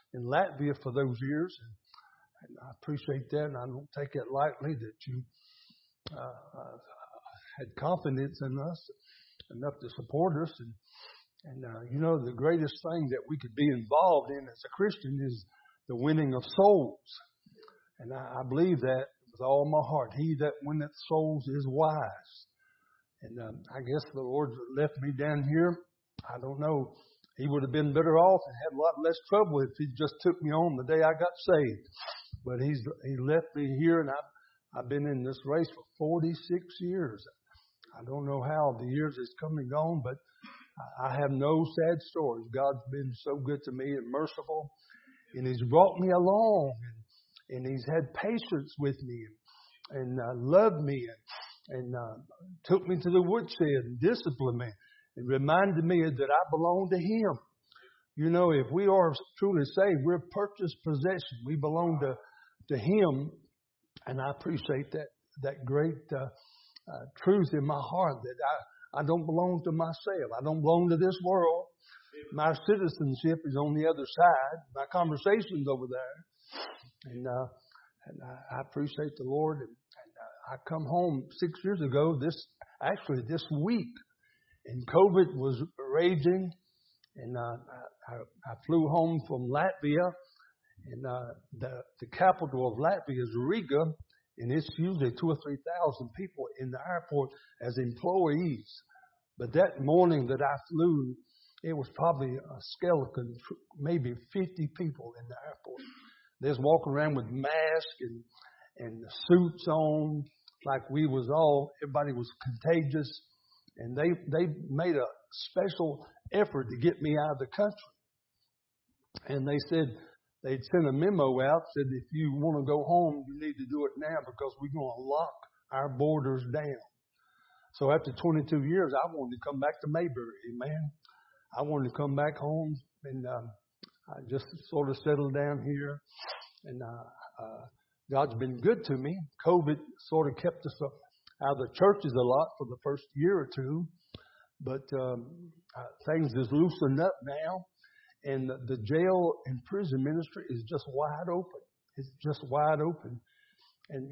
in Latvia for those years. And I appreciate that, and I don't take it lightly that you had confidence in us enough to support us. And the greatest thing that we could be involved in as a Christian is the winning of souls. And I believe that with all my heart. He that winneth souls is wise. And I guess the Lord left me down here. I don't know. He would have been better off and had a lot less trouble if he just took me on the day I got saved. But he left me here, and I've been in this race for 46 years. I don't know how the years has come and gone, but I have no sad stories. God's been so good to me and merciful, and He's brought me along, and He's had patience with me, and loved me, and took me to the woodshed and disciplined me, and reminded me that I belong to Him. You know, if we are truly saved, we're purchased possession. We belong to Him, and I appreciate that great truth in my heart that I don't belong to myself. I don't belong to this world. My citizenship is on the other side. My conversation's over there. And I appreciate the Lord. And I come home 6 years ago, this week. And COVID was raging. And I flew home from Latvia. And the capital of Latvia is Riga. And it's usually 2,000 or 3,000 people in the airport as employees. But that morning that I flew, it was probably a skeleton, maybe 50 people in the airport. They was walking around with masks and suits on, like everybody was contagious. And they made a special effort to get me out of the country. And they said, they'd sent a memo out, said if you want to go home, you need to do it now because we're going to lock our borders down. So after 22 years, I wanted to come back to Mayberry, amen. I wanted to come back home, and I just sort of settled down here. And God's been good to me. COVID sort of kept us out of the churches a lot for the first year or two. But things is loosened up now. And the jail and prison ministry is just wide open. It's just wide open. And,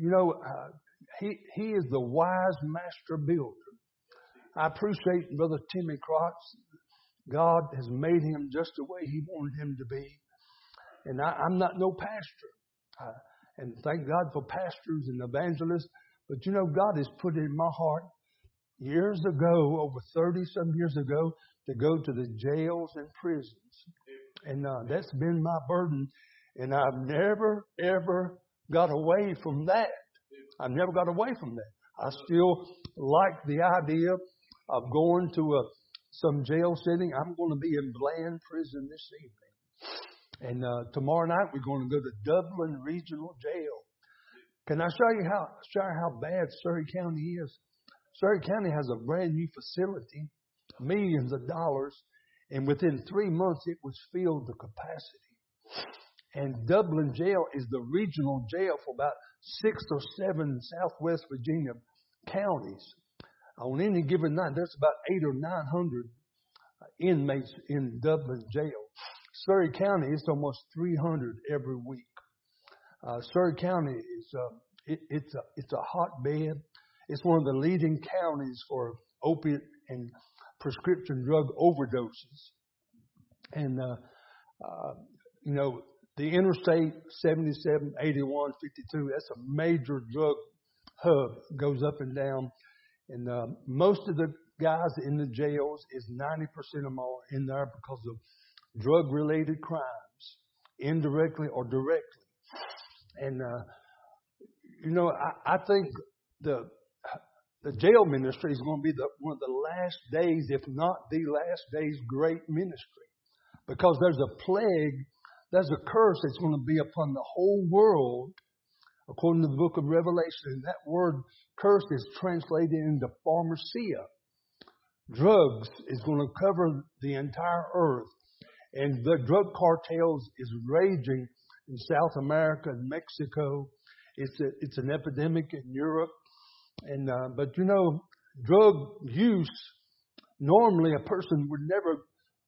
he is the wise master builder. I appreciate Brother Timmy Crotts. God has made him just the way He wanted him to be. And I'm not no pastor. And thank God for pastors and evangelists. But, God has put it in my heart years ago, over 30-some years ago, to go to the jails and prisons. And that's been my burden. And I've never, ever got away from that. I've never got away from that. I still like the idea of going to some jail setting. I'm going to be in Bland Prison this evening. And tomorrow night we're going to go to Dublin Regional Jail. Can I show you how bad Surrey County is? Surrey County has a brand new facility, millions of dollars, and within 3 months it was filled to capacity. And Dublin Jail is the regional jail for about 6 or 7 Southwest Virginia counties. On any given night, there's about 800 or 900 inmates in Dublin Jail. Surrey County is almost 300 every week. Surrey County is it's a hotbed. It's one of the leading counties for opiate and prescription drug overdoses. And the Interstate 77, 81, 52, that's a major drug hub. It goes up and down. And most of the guys in the jails, is 90% of them are in there because of drug-related crimes, indirectly or directly. And, I think the jail ministry is going to be one of the last days, if not the last days, great ministry. Because there's a plague, there's a curse that's going to be upon the whole world, according to the book of Revelation. And that word curse is translated into pharmacia. Drugs is going to cover the entire earth. And the drug cartels is raging in South America and Mexico. It's an epidemic in Europe. And but drug use, normally a person would never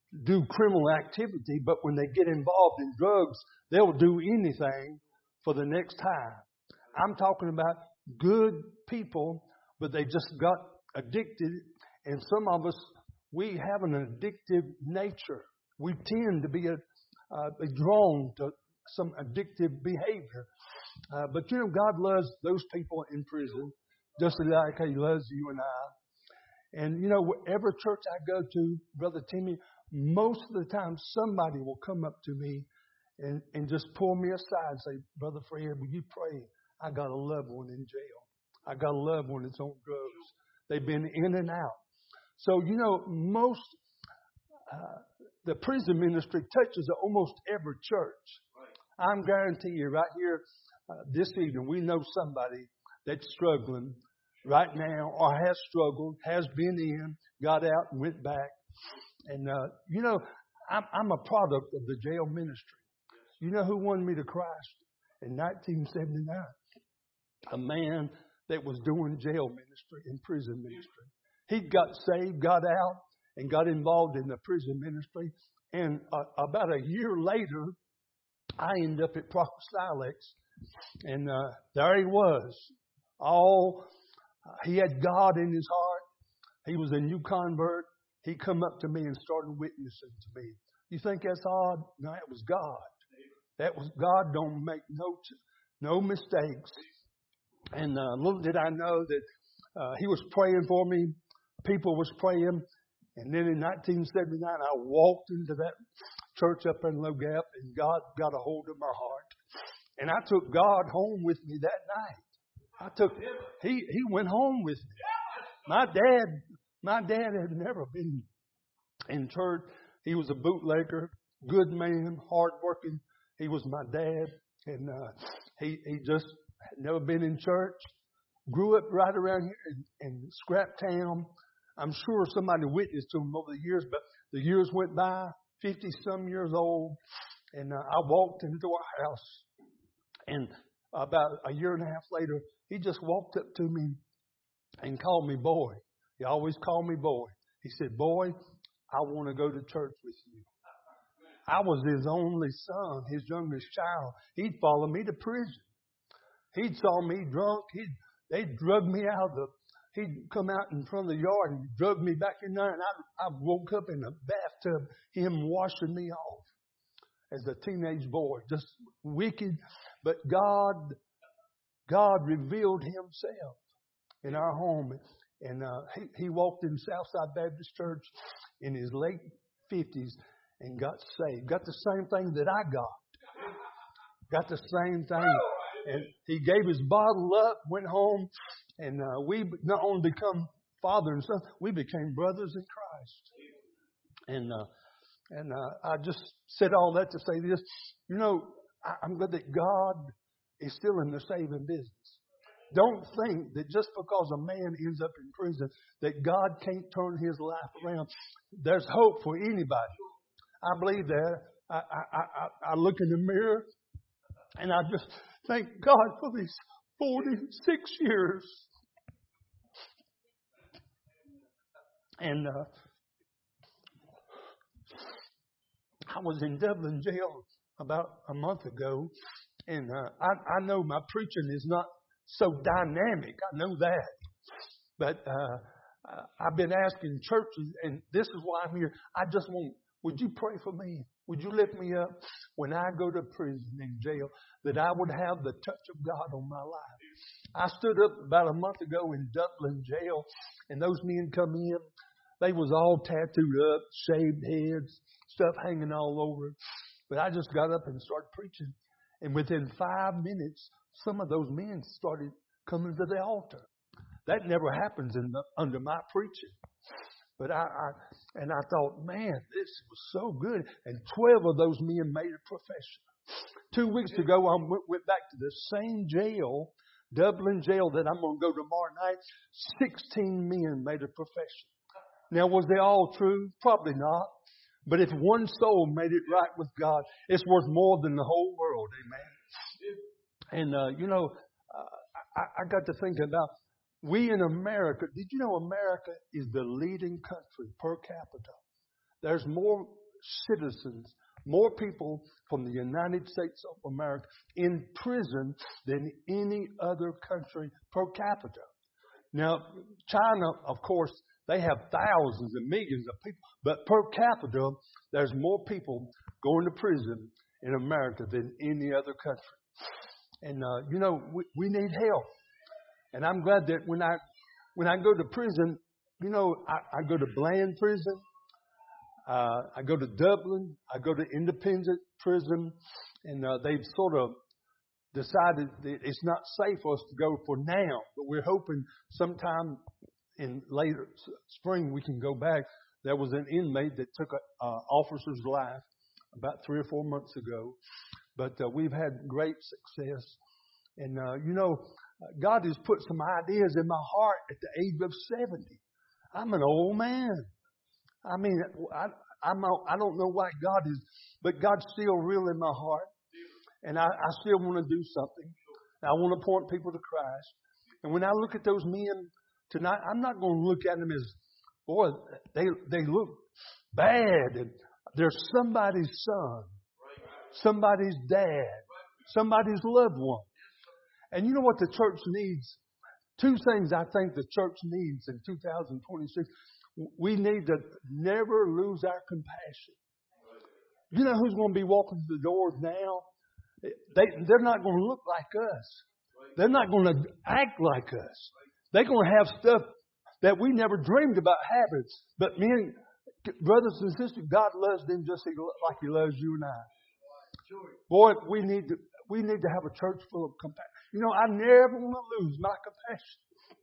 do criminal activity, but when they get involved in drugs, they'll do anything for the next high. I'm talking about good people, but they just got addicted. And some of us, we have an addictive nature. We tend to be drawn to some addictive behavior. But God loves those people in prison just like He loves you and I. And whatever church I go to, Brother Timmy, most of the time somebody will come up to me and just pull me aside and say, Brother Fred, will you pray? I got a loved one in jail. I got a loved one that's on drugs. They've been in and out. So, most the prison ministry touches almost every church. I'm guaranteeing you right here this evening, we know somebody that's struggling right now or has struggled, has been in, got out and went back. And, I'm a product of the jail ministry. You know who won me to Christ? In 1979. A man that was doing jail ministry and prison ministry. He got saved, got out, and got involved in the prison ministry. And about a year later, I ended up at Proctor Silex. And there he was. He had God in his heart. He was a new convert. He come up to me and started witnessing to me. You think that's odd? No, that was God. That was God. Don't make no mistakes. And little did I know that he was praying for me. People was praying. And then in 1979, I walked into that church up in Low Gap, and God got a hold of my heart. And I took God home with me that night. He went home with me. My dad had never been in church. He was a bootlegger, good man, hardworking. He was my dad, and he just had never been in church. Grew up right around here in Scrap Town. I'm sure somebody witnessed to him over the years, but the years went by, 50-some years old, and I walked into our house. And about a year and a half later, he just walked up to me and called me boy. He always called me boy. He said, boy, I want to go to church with you. I was his only son, his youngest child. He'd follow me to prison. He'd saw me drunk. They'd drug me out he'd come out in front of the yard and drug me back in there. And I woke up in a bathtub, him washing me off as a teenage boy. Just wicked. But God revealed Himself in our home. And he walked in Southside Baptist Church in his late 50s and got saved. Got the same thing that I got. Got the same thing. And he gave his bottle up, went home, and we not only become father and son, we became brothers in Christ. And I just said all that to say this. I'm glad that God is still in the saving business. Don't think that just because a man ends up in prison that God can't turn his life around. There's hope for anybody. I believe that. I look in the mirror and I just thank God for these 46 years. And I was in Dublin jail about a month ago, and I know my preaching is not so dynamic. I know that. But I've been asking churches, and this is why I'm here. Would you pray for me? Would you lift me up when I go to prison and jail, that I would have the touch of God on my life? I stood up about a month ago in Dublin jail, and those men come in. They was all tattooed up, shaved heads, stuff hanging all over. But I just got up and started preaching. And within 5 minutes, some of those men started coming to the altar. That never happens under my preaching. But I thought, man, this was so good. And 12 of those men made a profession. 2 weeks ago, I went back to the same jail, Dublin jail, that I'm going to go tomorrow night. 16 men made a profession. Now, was they all true? Probably not. But if one soul made it right with God, it's worth more than the whole world. Amen. And, I got to thinking about, we in America, did you know America is the leading country per capita? There's more citizens, more people from the United States of America in prison than any other country per capita. Now, China, of course, they have thousands and millions of people, but per capita, there's more people going to prison in America than any other country. And, we need help. And I'm glad that when I go to prison, I go to Bland Prison, I go to Dublin, I go to Independent Prison, and they've sort of decided that it's not safe for us to go for now, but we're hoping sometime in later spring we can go back. There was an inmate that took an officer's life about 3 or 4 months ago, but we've had great success. And, God has put some ideas in my heart at the age of 70. I'm an old man. I mean, I don't know why God is, but God's still real in my heart. And I still want to do something. I want to point people to Christ. And when I look at those men tonight, I'm not going to look at them as, boy, they look bad. And they're somebody's son, somebody's dad, somebody's loved one. And you know what the church needs? 2 things I think the church needs in 2026. We need to never lose our compassion. You know who's going to be walking through the doors now? They're not going to look like us. They're not going to act like us. They're going to have stuff that we never dreamed about having. But men, brothers and sisters, God loves them just like He loves you and I. Boy, we need to have a church full of compassion. I never want to lose my compassion.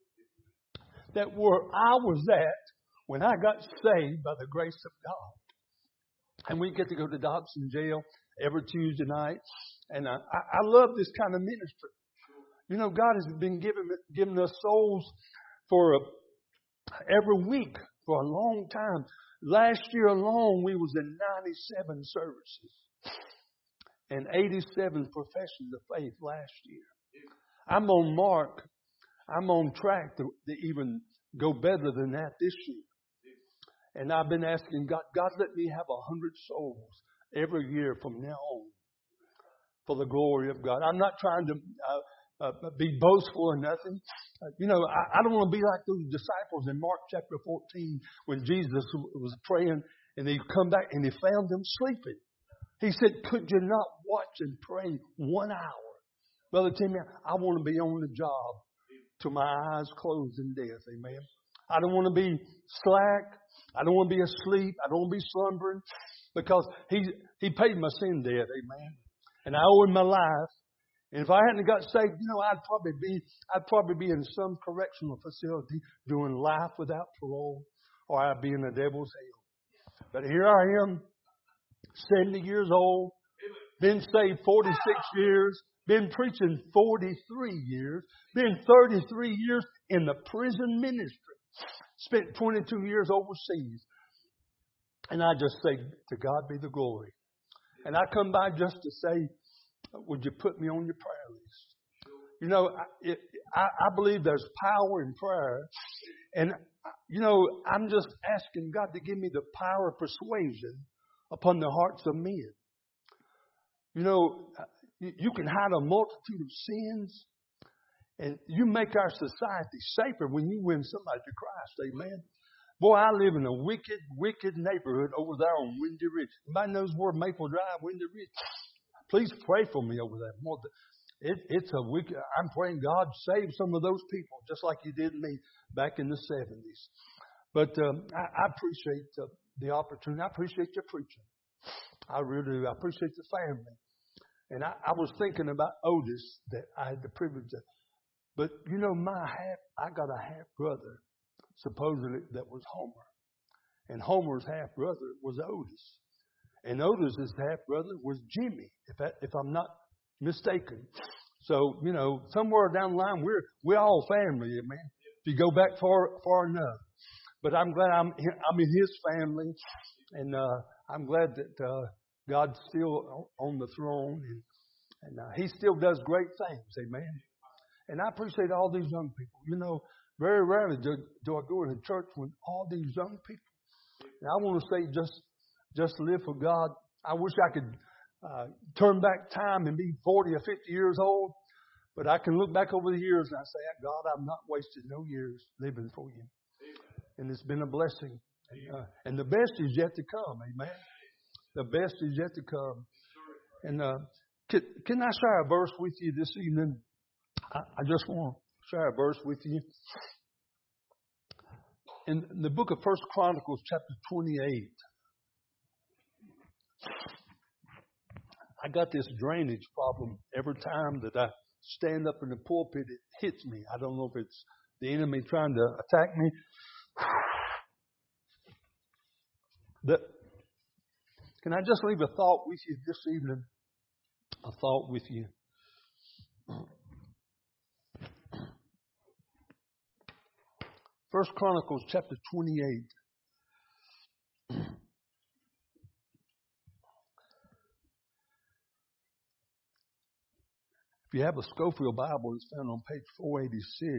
That where I was at when I got saved by the grace of God. And we get to go to Dobson Jail every Tuesday night. And I love this kind of ministry. God has been giving us souls for every week for a long time. Last year alone, we was in 97 services and 87 professions of faith last year. I'm on track to even go better than that this year. And I've been asking God, let me have 100 souls every year from now on for the glory of God. I'm not trying to be boastful or nothing. I don't want to be like those disciples in Mark chapter 14 when Jesus was praying and he come back and he found them sleeping. He said, could you not watch and pray 1 hour? Brother Timmy, I want to be on the job till my eyes close in death. Amen. I don't want to be slack. I don't want to be asleep. I don't want to be slumbering because He paid my sin debt. Amen. And I owe Him my life. And if I hadn't got saved, I'd probably be in some correctional facility doing life without parole, or I'd be in the devil's hell. But here I am, 70 years old, been saved 46 years, been preaching 43 years, been 33 years in the prison ministry, spent 22 years overseas. And I just say, to God be the glory. And I come by just to say, would you put me on your prayer list? I believe there's power in prayer. And, I'm just asking God to give me the power of persuasion upon the hearts of men. You can hide a multitude of sins, and you make our society safer when you win somebody to Christ. Amen. Boy, I live in a wicked, wicked neighborhood over there on Windy Ridge. Everybody knows where Maple Drive, Windy Ridge. Please pray for me over there. It's a wicked. I'm praying God save some of those people, just like He did me back in the 70s. But I appreciate the opportunity. I appreciate your preaching. I really do. I appreciate the family. And I was thinking about Otis that I had the privilege of. But I got a half brother, supposedly, that was Homer. And Homer's half brother was Otis. And Otis's half brother was Jimmy, if I'm not mistaken. So, somewhere down the line, we're all family, man. If you go back far enough. But I'm glad I'm in his family. And I'm glad that God's still on the throne. And He still does great things. Amen. And I appreciate all these young people. Very rarely do I go to church with all these young people. And I want to say just live for God. I wish I could turn back time and be 40 or 50 years old. But I can look back over the years and I say, God, I've not wasted no years living for you. And it's been a blessing. And the best is yet to come. Amen. The best is yet to come. And can I share a verse with you this evening? I just want to share a verse with you. In the book of 1 Chronicles, chapter 28, I got this drainage problem every time that I stand up in the pulpit. It hits me. I don't know if it's the enemy trying to attack me. Can I just leave a thought with you this evening? A thought with you. First Chronicles chapter 28. If you have a Scofield Bible, it's found on page 486.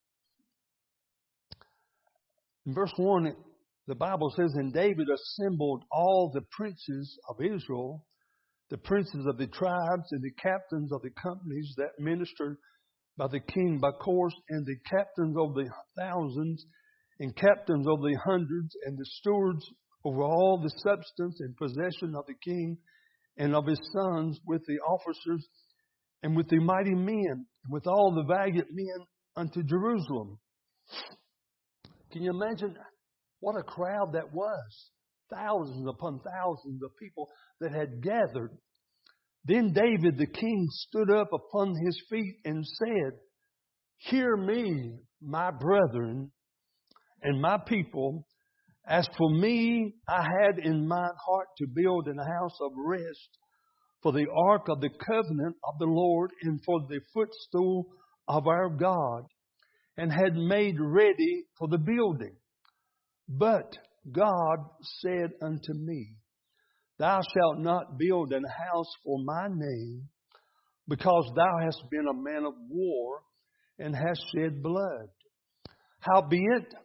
In verse 1, the Bible says, And David assembled all the princes of Israel, the princes of the tribes, and the captains of the companies that ministered by the king by course, and the captains of the thousands, and captains of the hundreds, and the stewards over all the substance and possession of the king and of his sons, with the officers and with the mighty men, and with all the valiant men unto Jerusalem. Can you imagine what a crowd that was? Thousands upon thousands of people that had gathered. Then David the king stood up upon his feet and said, Hear me, my brethren, and my people. As for me, I had in my heart to build an house of rest for the ark of the covenant of the Lord, and for the footstool of our God, and had made ready for the building. But God said unto me, Thou shalt not build an house for my name, because thou hast been a man of war, and hast shed blood. Howbeit,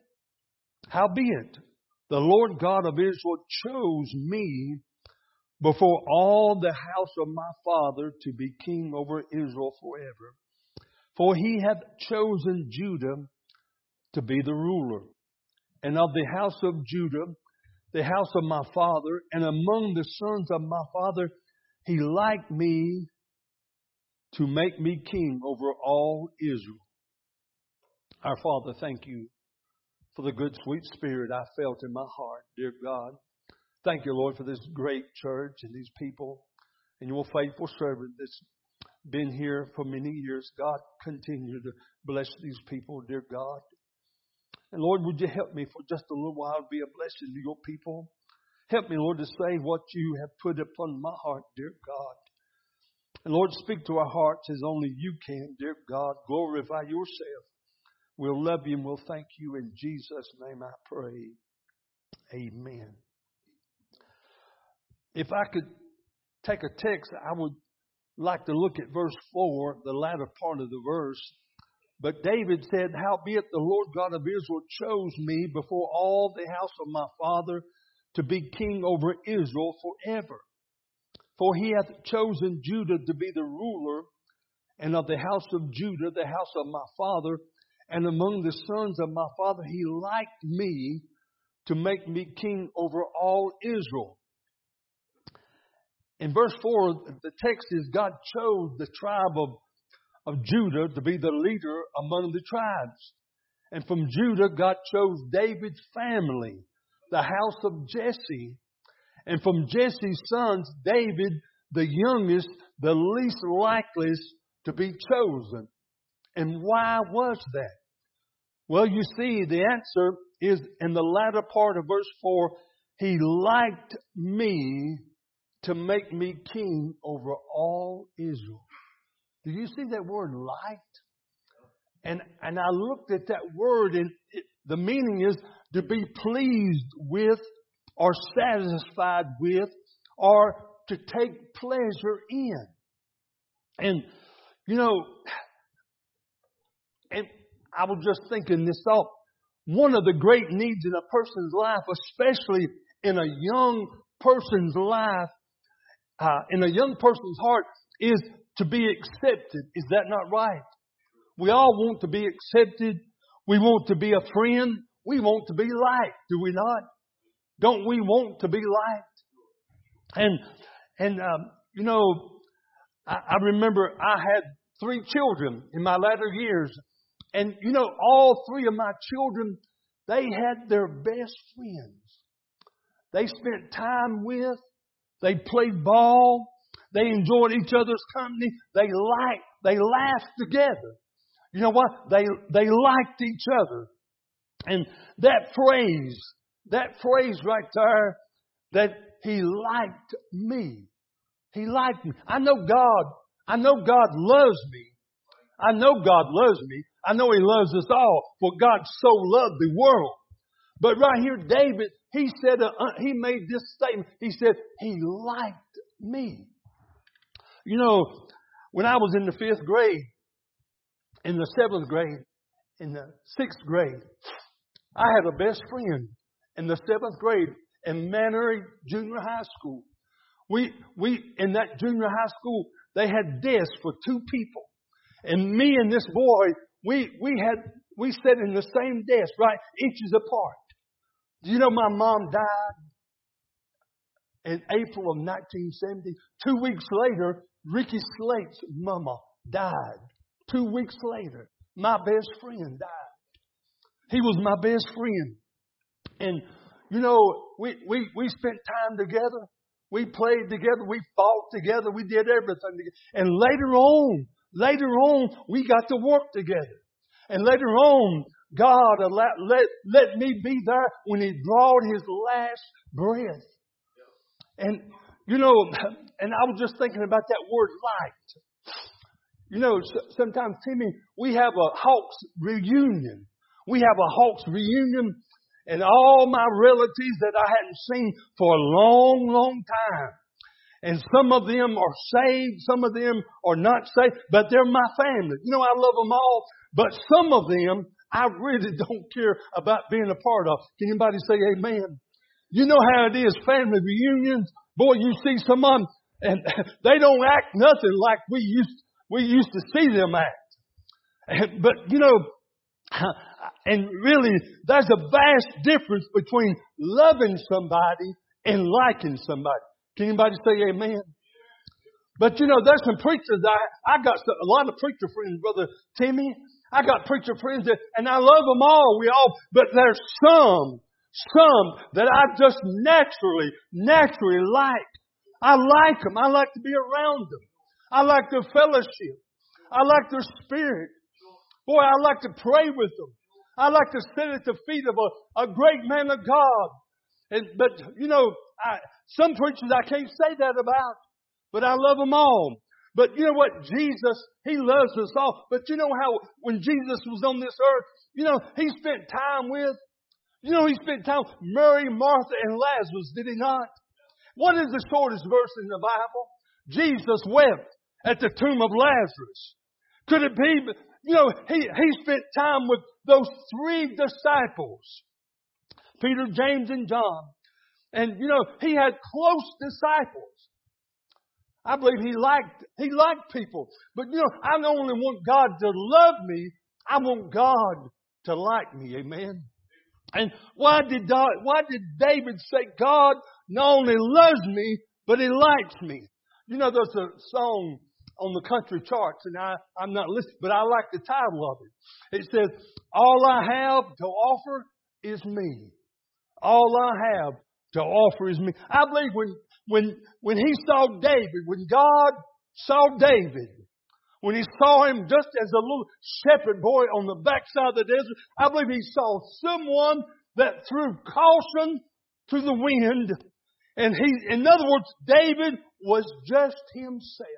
the Lord God of Israel chose me before all the house of my father to be king over Israel forever. For he hath chosen Judah to be the ruler, and of the house of Judah, the house of my father, and among the sons of my father, he liked me to make me king over all Israel. Our Father, thank you for the good, sweet spirit I felt in my heart, dear God. Thank you, Lord, for this great church and these people and your faithful servant that's been here for many years. God, continue to bless these people, dear God. And Lord, would you help me for just a little while to be a blessing to your people? Help me, Lord, to say what you have put upon my heart, dear God. And Lord, speak to our hearts as only you can, dear God. Glorify yourself. We'll love you and we'll thank you. In Jesus' name I pray. Amen. If I could take a text, I would like to look at verse 4, the latter part of the verse. But David said, Howbeit the Lord God of Israel chose me before all the house of my father to be king over Israel forever. For he hath chosen Judah to be the ruler, and of the house of Judah, the house of my father, and among the sons of my father, he liked me to make me king over all Israel. In verse 4, the text is God chose the tribe of Judah to be the leader among the tribes. And from Judah, God chose David's family, the house of Jesse. And from Jesse's sons, David, the youngest, the least likely to be chosen. And why was that? Well, you see, the answer is in the latter part of verse 4. He liked me to make me king over all Israel. Do you see that word liked? And I looked at that word, and the meaning is to be pleased with, or satisfied with, or to take pleasure in. And, you know, and I was just thinking this thought. One of the great needs in a person's life, especially in a young person's life, in a young person's heart, is to be accepted. Is that not right? We all want to be accepted. We want to be a friend. We want to be liked, do we not? Don't we want to be liked? And I remember I had 3 children in my latter years. And, all 3 of my children, they had their best friends. They spent time with. They played ball. They enjoyed each other's company. They laughed together. You know what? They liked each other. And that phrase right there, that He liked me. He liked me. I know God loves me. I know God loves me. I know He loves us all. For God so loved the world. But right here, David, he said, he made this statement. He said, He liked me. When I was in the 5th grade, in the 7th grade, in the 6th grade, I had a best friend in the 7th grade in Mannery Junior High School. We in that junior high school, they had desks for 2 people. And me and this boy, we sat in the same desk, right, inches apart. Do you know my mom died in April of 1970? 2 weeks later, Ricky Slate's mama died. 2 weeks later, my best friend died. He was my best friend. And, we spent time together. We played together. We fought together. We did everything together. And later on, we got to work together. And later on, God let me be there when He drawed His last breath. And, and I was just thinking about that word light. Sometimes, Timmy, we have a Hawks reunion. We have a Hawks reunion, and all my relatives that I hadn't seen for a long, long time. And some of them are saved, some of them are not saved, but they're my family. I love them all, but some of them I really don't care about being a part of. Can anybody say amen? You know how it is, family reunions. Boy, you see some of them, and they don't act nothing like we used to see them act. But, and really, there's a vast difference between loving somebody and liking somebody. Can anybody say amen? But there's some preachers. I got a lot of preacher friends, Brother Timmy. I got preacher friends and I love them all. But there's some that I just naturally like. I like them. I like to be around them. I like their fellowship. I like their spirit. Boy, I like to pray with them. I like to sit at the feet of a great man of God. But some preachers I can't say that about. But I love them all. But you know what? Jesus, He loves us all. But you know how when Jesus was on this earth, He spent time with, He spent time with Mary, Martha, and Lazarus, did He not? What is the shortest verse in the Bible? Jesus wept at the tomb of Lazarus. Could it be, He spent time with those 3 disciples, Peter, James, and John. And, He had close disciples. I believe He liked people. But, I don't only want God to love me, I want God to like me. Amen. And why did David say God not only loves me, but He likes me? There's a song on the country charts, and I'm not listening, but I like the title of it. It says, all I have to offer is me. All I have to offer is me. I believe when He saw David, when God saw David, when He saw him just as a little shepherd boy on the backside of the desert, I believe He saw someone that threw caution to the wind. And in other words, David was just himself.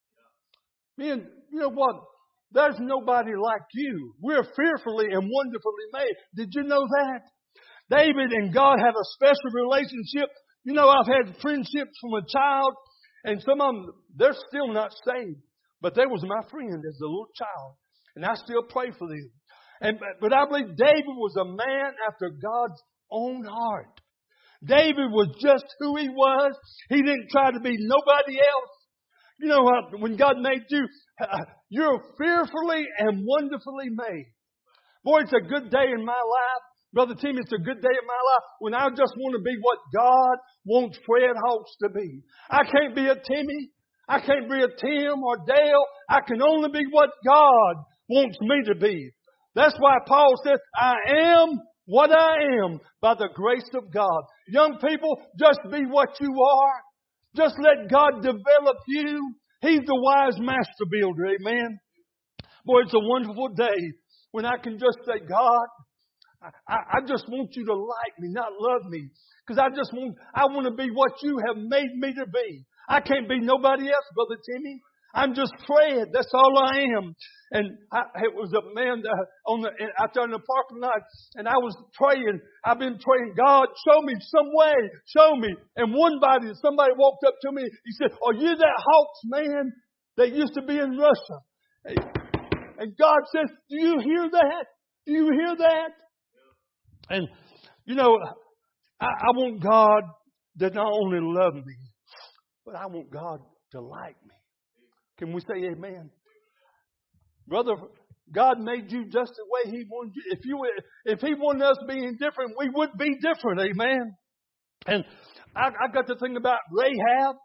Man, you know what? There's nobody like you. We're fearfully and wonderfully made. Did you know that? David and God have a special relationship. I've had friendships from a child, and some of them, they're still not saved. But they was my friend as a little child, and I still pray for them. But I believe David was a man after God's own heart. David was just who he was. He didn't try to be nobody else. You know what? When God made you, you're fearfully and wonderfully made. Boy, it's a good day in my life. Brother Tim, it's a good day in my life when I just want to be what God wants Fred Hawks to be. I can't be a Timmy. I can't be a Tim or Dale. I can only be what God wants me to be. That's why Paul says, I am what I am by the grace of God. Young people, just be what you are. Just let God develop you. He's the wise master builder. Amen. Boy, it's a wonderful day when I can just say, God, I just want you to like me, not love me. Because I want to be what you have made me to be. I can't be nobody else, Brother Timmy. I'm just Fred. That's all I am. And it was a man out there in the parking lot, and I was praying. I've been praying, God, show me some way. Show me. And somebody walked up to me. He said, are you that Hawks man that used to be in Russia? And God says, do you hear that? Do you hear that? And, you know, I want God to not only love me, but I want God to like me. Can we say amen? Brother, God made you just the way He wanted you. If He wanted us being different, we would be different. Amen. And I got to think about Rahab.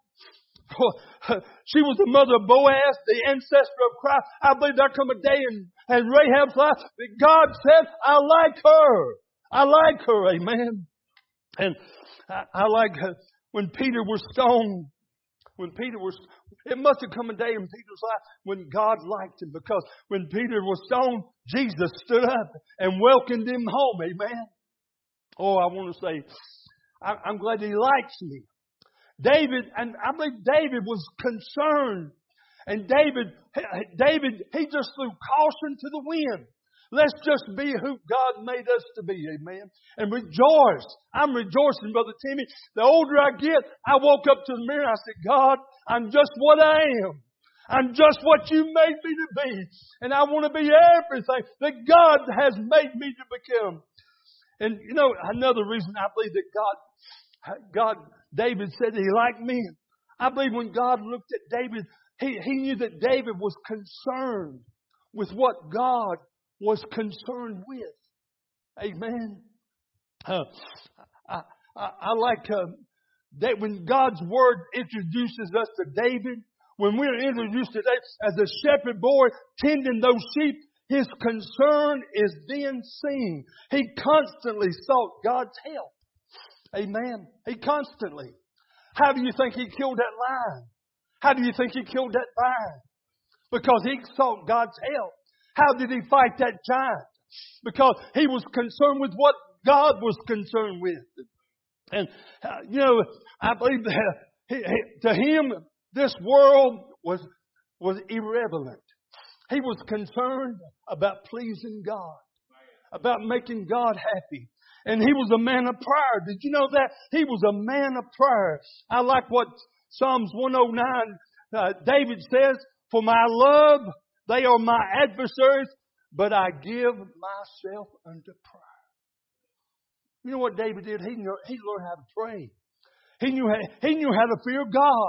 She was the mother of Boaz, the ancestor of Christ. I believe there come a day in Rahab's life that God said, I like her. I like her. Amen. And I like when Peter was stoned. It must have come a day in Peter's life when God liked him, because when Peter was stoned, Jesus stood up and welcomed him home. Amen. Oh, I want to say, I'm glad He likes me. David, and I believe David was concerned. And David, he just threw caution to the wind. Let's just be who God made us to be. Amen. And rejoice. I'm rejoicing, Brother Timmy. The older I get, I woke up to the mirror and I said, God, I'm just what I am. I'm just what you made me to be. And I want to be everything that God has made me to become. And you know, another reason I believe that David said He liked me. I believe when God looked at David, He knew that David was concerned with what God was concerned with. Amen. I like that when God's Word introduces us to David, when we're introduced to David as a shepherd boy tending those sheep, his concern is then seen. He constantly sought God's help. Amen. He constantly. How do you think he killed that lion? How do you think he killed that lion? Because he sought God's help. How did he fight that giant? Because he was concerned with what God was concerned with. And, you know, I believe that to him, this world was irrelevant. He was concerned about pleasing God, about making God happy. And he was a man of prayer. Did you know that? He was a man of prayer. I like what Psalms 109, David says, for my love, they are my adversaries, but I give myself unto prayer. You know what David did? He learned how to pray. He knew how to fear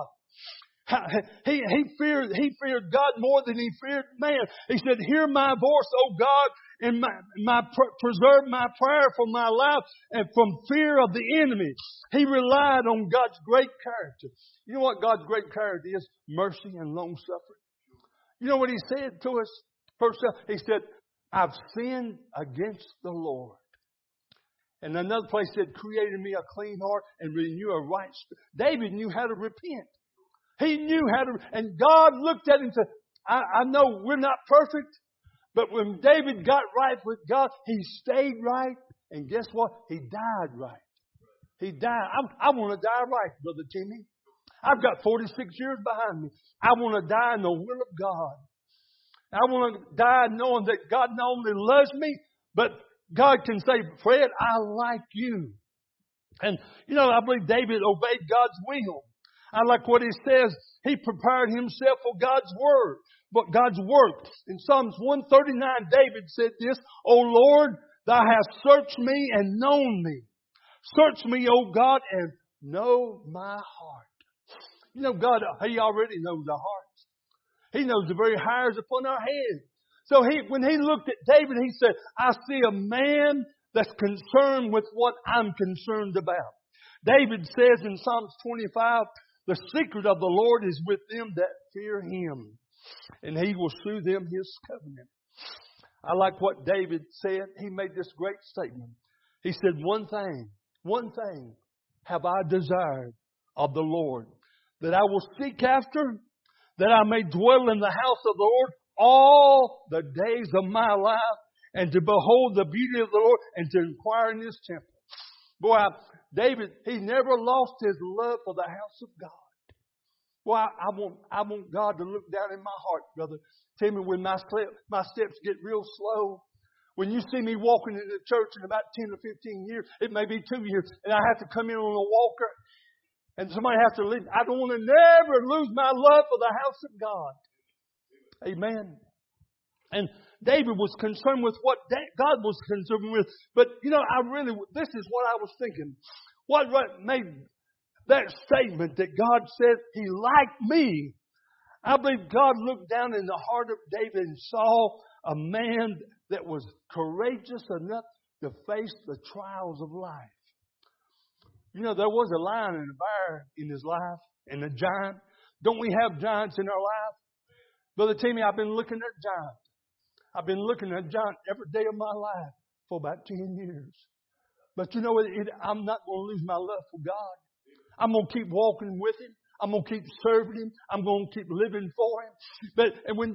God. He feared God more than he feared man. He said, hear my voice, O God, and preserve my prayer for my life and from fear of the enemy. He relied on God's great character. You know what God's great character is? Mercy and long suffering. You know what He said to us? First, He said, I've sinned against the Lord. And another place said, create in me a clean heart and renew a right spirit. David knew how to repent. He knew how to, and God looked at him and said, I know we're not perfect, but when David got right with God, he stayed right. And guess what? He died right. He died. I want to die right, Brother Timmy. I've got 46 years behind me. I want to die in the will of God. I want to die knowing that God not only loves me, but God can say, Fred, I like you. And, you know, I believe David obeyed God's will. I like what he says. He prepared himself for God's word, but God's work. In Psalms 139, David said this, O Lord, thou hast searched me and known me. Search me, O God, and know my heart. You know, God, He already knows our hearts. He knows the very hairs upon our head. So when He looked at David, He said, I see a man that's concerned with what I'm concerned about. David says in Psalms 25, the secret of the Lord is with them that fear Him, and He will shew them His covenant. I like what David said. He made this great statement. He said, one thing have I desired of the Lord, that I will seek after, that I may dwell in the house of the Lord all the days of my life, and to behold the beauty of the Lord, and to inquire in His temple. Boy, David, he never lost his love for the house of God. Boy, I want God to look down in my heart, brother. Tell me when my steps get real slow. When you see me walking into church in about 10 or 15 years, it may be 2 years, and I have to come in on a walker, and somebody has to leave. I don't want to never lose my love for the house of God. Amen. And David was concerned with what God was concerned with. But, this is what I was thinking. What made that statement that God said He liked me? I believe God looked down in the heart of David and saw a man that was courageous enough to face the trials of life. You know, there was a lion and a bear in his life, and a giant. Don't we have giants in our life? Brother Timmy, I've been looking at giants. I've been looking at giants every day of my life for about 10 years. But you know, I'm not going to lose my love for God. I'm going to keep walking with Him. I'm going to keep serving Him. I'm going to keep living for Him. When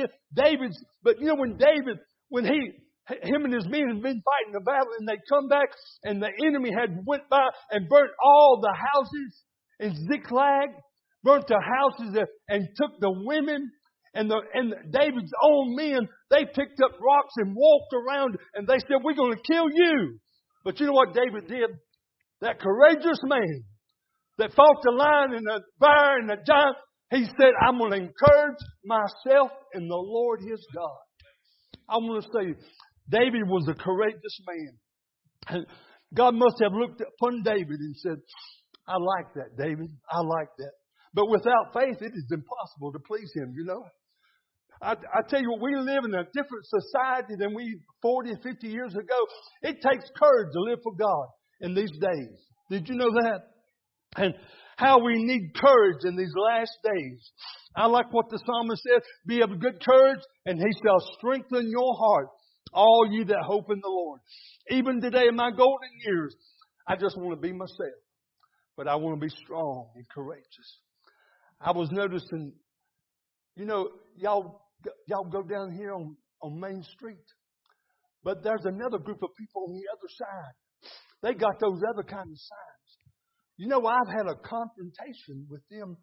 him and his men had been fighting the battle, and they come back, and the enemy had went by and burnt all the houses in Ziklag, burnt the houses and took the women. And David's own men, they picked up rocks and walked around, and they said, we're going to kill you. But you know what David did? That courageous man that fought the lion and the bear and the giant, he said, I'm going to encourage myself in the Lord his God. I want to say, David was a courageous man. And God must have looked upon David and said, I like that, David. I like that. But without faith, it is impossible to please Him, you know. I tell you what, we live in a different society than we 40, 50 years ago. It takes courage to live for God in these days. Did you know that? And how we need courage in these last days. I like what the psalmist said, be of good courage, and He shall strengthen your heart, all ye that hope in the Lord. Even today in my golden years, I just want to be myself. But I want to be strong and courageous. I was noticing, you know, y'all go down here on Main Street. But there's another group of people on the other side. They got those other kind of signs. You know, I've had a confrontation with them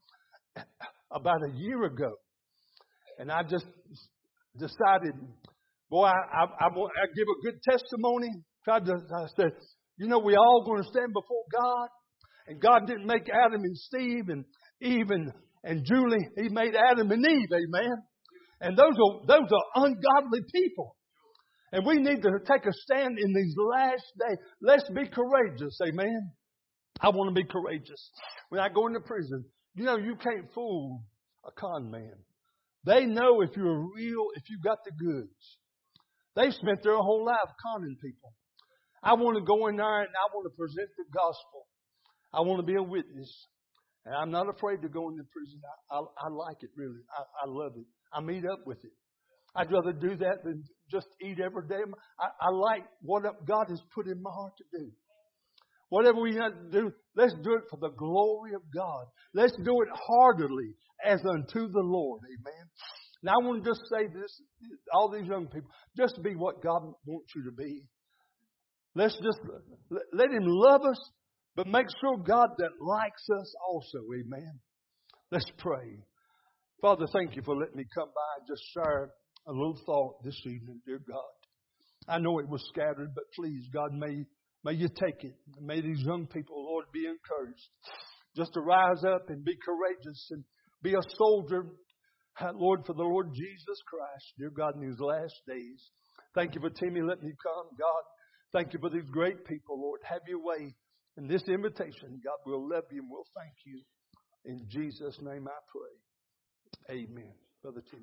about a year ago. And I just decided, boy, I give a good testimony. I said, you know, we all going to stand before God. And God didn't make Adam and Steve and Eve and Julie. He made Adam and Eve, amen. And those are ungodly people. And we need to take a stand in these last days. Let's be courageous, amen. I want to be courageous. When I go into prison, you know, you can't fool a con man. They know if you're real, if you got the goods. They've spent their whole life conning people. I want to go in there and I want to present the gospel. I want to be a witness. And I'm not afraid to go into prison. I like it, really. I love it. I meet up with it. I'd rather do that than just eat every day. I like what God has put in my heart to do. Whatever we have to do, let's do it for the glory of God. Let's do it heartily as unto the Lord. Amen. Now I want to just say this, all these young people, just be what God wants you to be. Let's just let Him love us, but make sure God that likes us also. Amen. Let's pray. Father, thank you for letting me come by and just share a little thought this evening, dear God. I know it was scattered, but please, God, may you take it. May these young people, Lord, be encouraged just to rise up and be courageous and be a soldier, Lord, for the Lord Jesus Christ, dear God, in these last days. Thank you for Timmy letting me come, God. Thank you for these great people, Lord. Have your way. And this invitation, God will love you and we'll thank you. In Jesus' name I pray. Amen. Brother Tim.